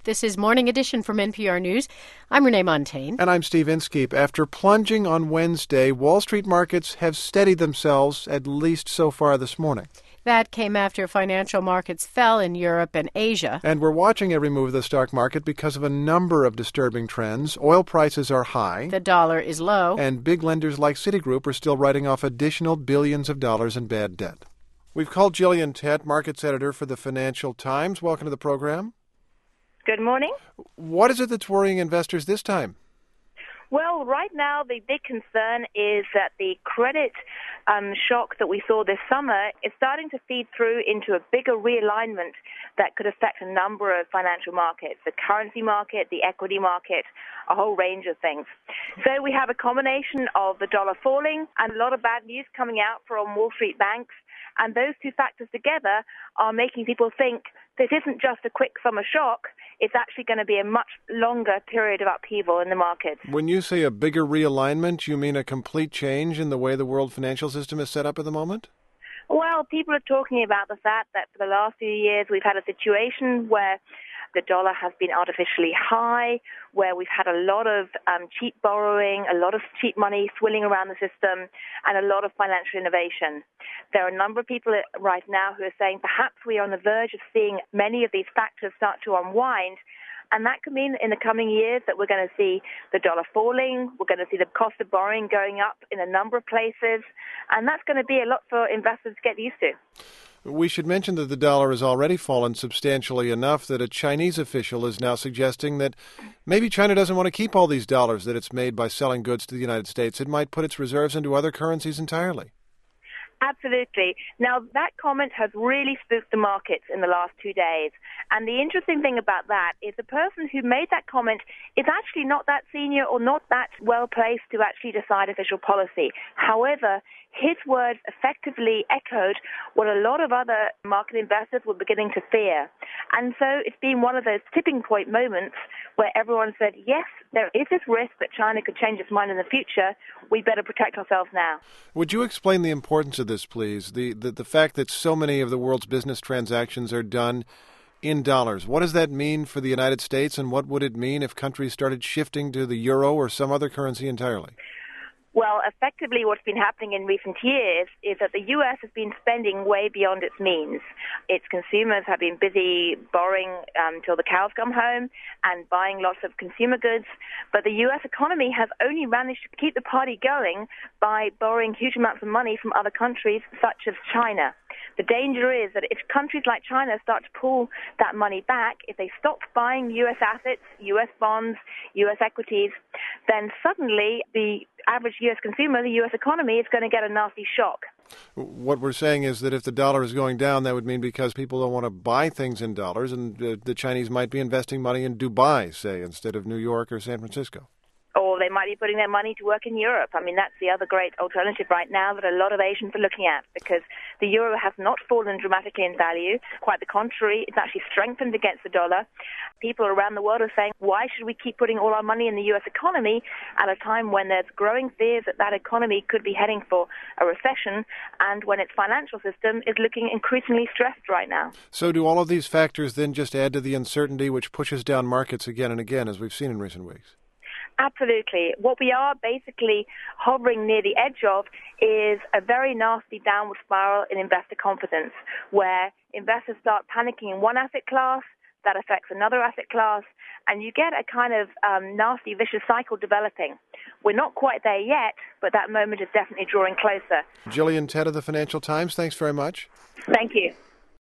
This is Morning Edition from NPR News. I'm Renee Montaigne. And I'm Steve Inskeep. After plunging on Wednesday, Wall Street markets have steadied themselves, at least so far this morning. That came after financial markets fell in Europe and Asia. And we're watching every move of the stock market because of a number of disturbing trends. Oil prices are high. The dollar is low. And big lenders like Citigroup are still writing off additional billions of dollars in bad debt. We've called Gillian Tett, markets editor for the Financial Times. Welcome to the program. Good morning. What is it that's worrying investors this time? Well, right now the big concern is that the credit shock that we saw this summer is starting to feed through into a bigger realignment that could affect a number of financial markets, the currency market, the equity market, a whole range of things. So we have a combination of the dollar falling and a lot of bad news coming out from Wall Street banks. And those two factors together are making people think this isn't just a quick summer shock. It's actually going to be a much longer period of upheaval in the markets. When you say a bigger realignment, you mean a complete change in the way the world financial system is set up at the moment? Well, people are talking about the fact that for the last few years we've had a situation where the dollar has been artificially high, where we've had a lot of cheap borrowing, a lot of cheap money swirling around the system, and a lot of financial innovation. There are a number of people right now who are saying perhaps we are on the verge of seeing many of these factors start to unwind. And that could mean in the coming years that we're going to see the dollar falling, we're going to see the cost of borrowing going up in a number of places, and that's going to be a lot for investors to get used to. We should mention that the dollar has already fallen substantially enough that a Chinese official is now suggesting that maybe China doesn't want to keep all these dollars that it's made by selling goods to the United States. It might put its reserves into other currencies entirely. Absolutely. Now, that comment has really spooked the markets in the last 2 days. And the interesting thing about that is the person who made that comment is actually not that senior or not that well placed to actually decide official policy. However, his words effectively echoed what a lot of other market investors were beginning to fear. And so it's been one of those tipping point moments where everyone said, yes, there is this risk that China could change its mind in the future. We better protect ourselves now. Would you explain the importance of this, please? The fact that so many of the world's business transactions are done in dollars. What does that mean for the United States, and what would it mean if countries started shifting to the euro or some other currency entirely? Well, effectively what's been happening in recent years is that the U.S. has been spending way beyond its means. Its consumers have been busy borrowing till the cows come home and buying lots of consumer goods. But the U.S. economy has only managed to keep the party going by borrowing huge amounts of money from other countries such as China. The danger is that if countries like China start to pull that money back, if they stop buying U.S. assets, U.S. bonds, U.S. equities, then suddenly the average U.S. consumer, the U.S. economy, is going to get a nasty shock. What we're saying is that if the dollar is going down, that would mean because people don't want to buy things in dollars, and the Chinese might be investing money in Dubai, say, instead of New York or San Francisco. Or they might be putting their money to work in Europe. I mean, that's the other great alternative right now that a lot of Asians are looking at, because the euro has not fallen dramatically in value. Quite the contrary, it's actually strengthened against the dollar. People around the world are saying, why should we keep putting all our money in the U.S. economy at a time when there's growing fears that that economy could be heading for a recession and when its financial system is looking increasingly stressed right now? So do all of these factors then just add to the uncertainty which pushes down markets again and again, as we've seen in recent weeks? Absolutely. What we are basically hovering near the edge of is a very nasty downward spiral in investor confidence, where investors start panicking in one asset class, that affects another asset class, and you get a kind of nasty, vicious cycle developing. We're not quite there yet, but that moment is definitely drawing closer. Gillian Tett of the Financial Times, thanks very much. Thank you.